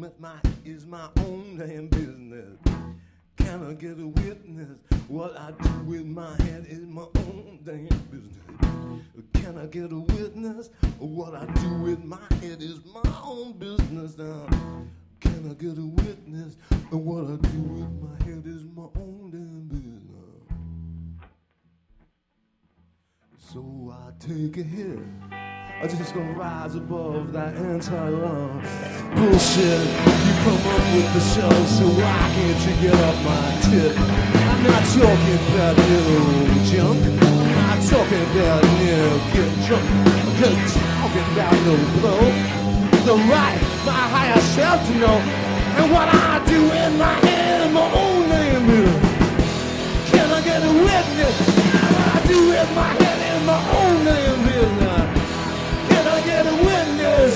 is my own damn business. Can I get a witness? What I do with my head is my own damn business. Can I get a witness? What I do with my head is my own business now. Can I get a witness? What I do with my head is my own damn business. So I take a hit. I'm just gonna rise above that anti-love bullshit you come up with the show, so why can't you get off my tip? I'm not talking about new junk, I'm not talking about new get drunk, I'm just talking about no blow. The right, my higher self to know, and what I do in my head is my own name. Can I get a witness? What I do in my head is my own name. Can I get a witness?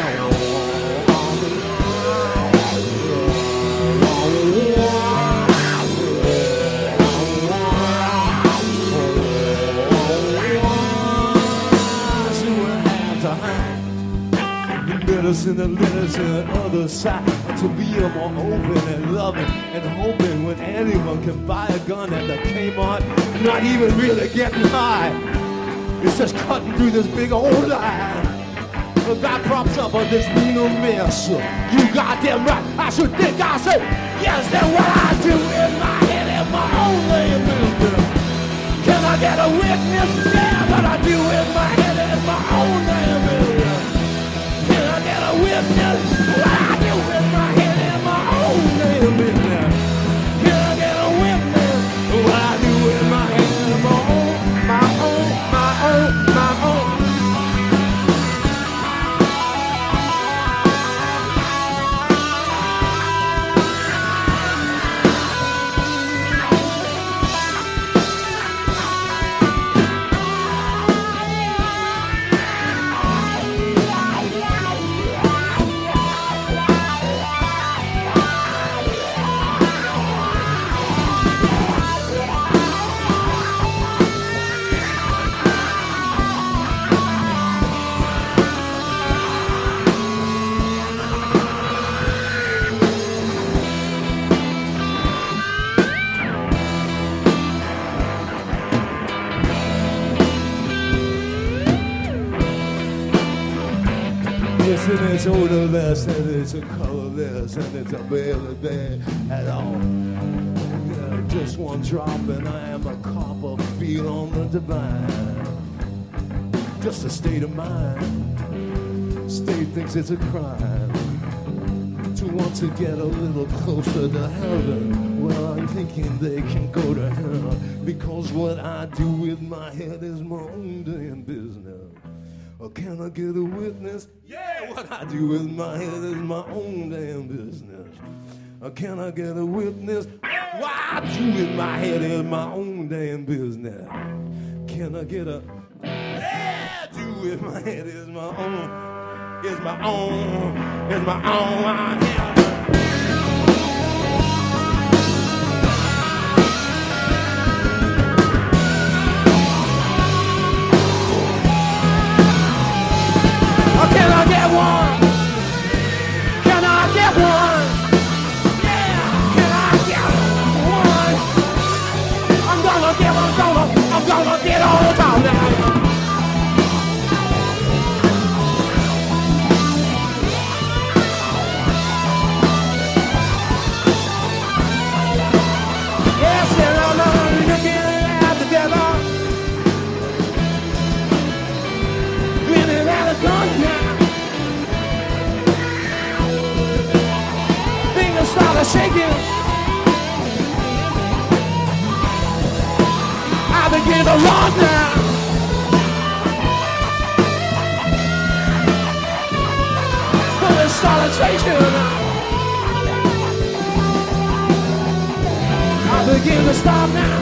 And the letters on the other side, to be more open and loving and hoping when anyone can buy a gun at the Kmart, not even really getting high. It's just cutting through this big old line. The guy props up on this Reno mess. You goddamn right, I should think I say yes, and what I do in my head is my own damn business. Can I get a witness? Yeah, what I do in my head is my own damn business. Can I get a witness? What I do in my head is my own damn business. Can I get a witness? What I do in my head is my own, my own, my own, my own. And it's odorless, and it's a colorless, and it's a barely bad at all. Yeah, just one drop, and I am a copper feet on the divine. Just a state of mind. State thinks it's a crime to want to get a little closer to heaven. Well, I'm thinking they can go to hell, because what I do with my head is my own damn business. Or can I get a witness? Yeah, what I do with my head is my own damn business. Or can I get a witness? What I do with my head is my own damn business. Can I get a... Yeah, do with my head is my own. Is my own. Is my own. Can I get one? Can I get one? Yeah, can I get one? I'm gonna get on the top now. Yes, and I'm looking at the devil, grinning at the gun now. Started shaking. I began to run now. Bullets started chasing. I began to stop now.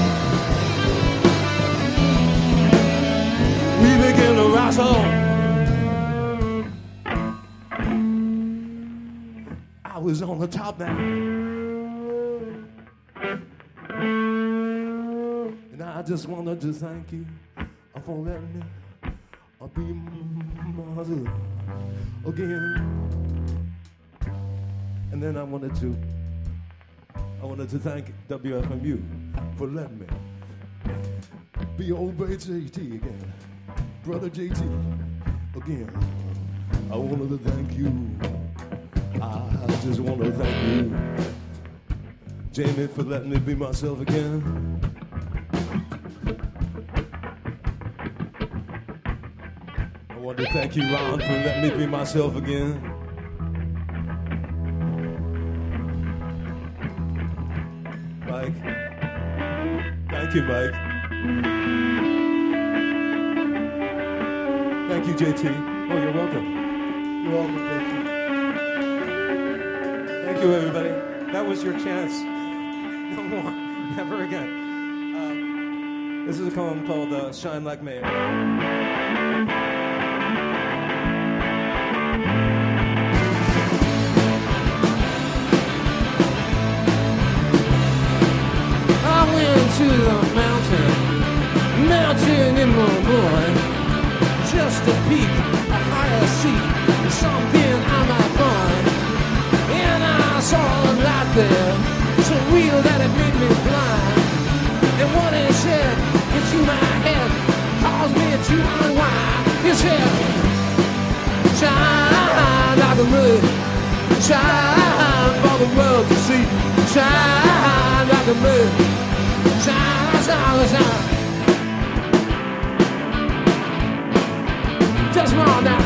We began to wrestle. I was on the top now, and I just wanted to thank you for letting me be mother again. And then I wanted to thank WFMU for letting me be old Brother JT again. Brother JT again. I wanted to thank you. I just want to thank you, Jamie, for letting me be myself again. I want to thank you, Ron, for letting me be myself again. Mike. Thank you, Mike. Thank you, JT. Oh, you're welcome. You're welcome, thank you. Thank you, everybody. That was your chance. No more. Never again. This is a poem called Shine Like May. To the mountain in my mind, just a peak, a higher seat, something I might find. And I saw a light there, so real that it made me blind. And what it said into my head caused me to unwind. It said, shine like the moon, shine for the world to see, shine like the moon. Shine, shine, shine. Just more now.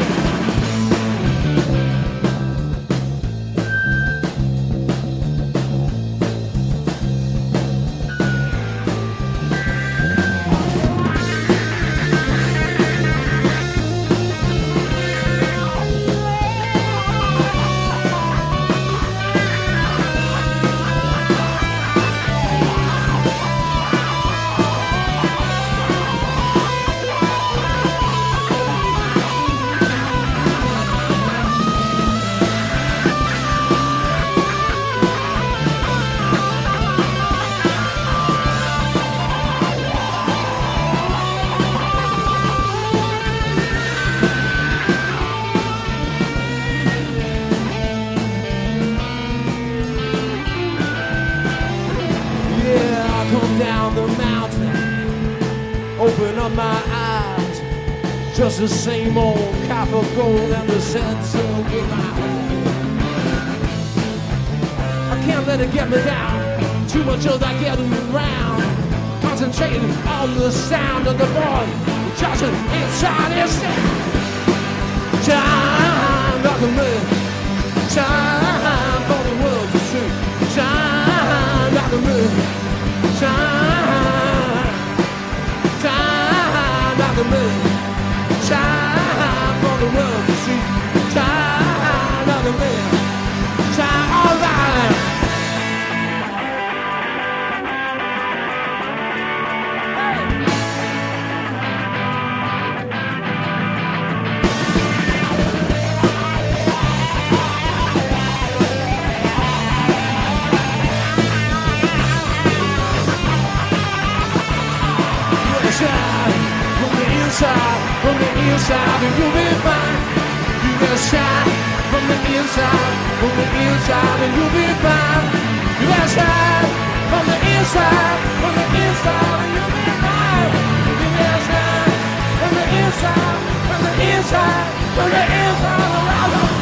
Open up my eyes, just the same old cap of gold and the sense of goodbye. I can't let it get me down, too much of that getting around. Concentrating on the sound of the boy, just inside his head. Shine like the moon, shine for the world to see. Shine like the moon, shine. Shine like the moon, shine for the world to see. Shine like the moon, shine all right. From the inside, and you'll be fine. You gotta shine from the inside, and you'll be fine. You gotta shine from the inside, and you'll be fine. You gotta shine from the inside, from the inside, from the inside, around the